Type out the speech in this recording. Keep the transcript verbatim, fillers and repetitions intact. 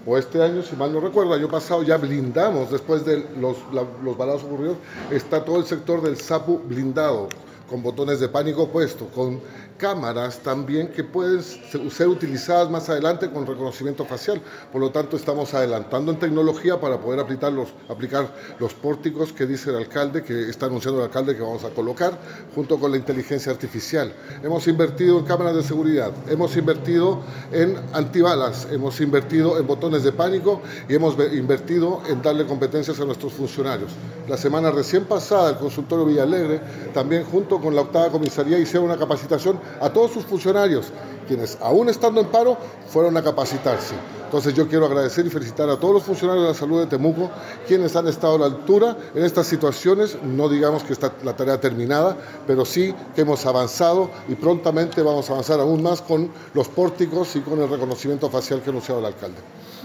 o este año, si mal no recuerdo, el año pasado ya blindamos, después de los, la, los balazos ocurridos, está todo el sector del SAPU blindado, con botones de pánico puestos, con cámaras también que pueden ser utilizadas más adelante con reconocimiento facial. Por lo tanto, estamos adelantando en tecnología para poder aplicar los, aplicar los pórticos que dice el alcalde, que está anunciando el alcalde que vamos a colocar, junto con la inteligencia artificial. Hemos invertido en cámaras de seguridad, hemos invertido en antibalas, hemos invertido en botones de pánico y hemos invertido en darle competencias a nuestros funcionarios. La semana recién pasada, el consultorio Villalegre, también junto con la octava comisaría, hicieron una capacitación a todos sus funcionarios, quienes aún estando en paro fueron a capacitarse. Entonces yo quiero agradecer y felicitar a todos los funcionarios de la salud de Temuco, quienes han estado a la altura en estas situaciones. No digamos que está la tarea terminada, pero sí que hemos avanzado y prontamente vamos a avanzar aún más con los pórticos y con el reconocimiento facial que ha anunciado el alcalde.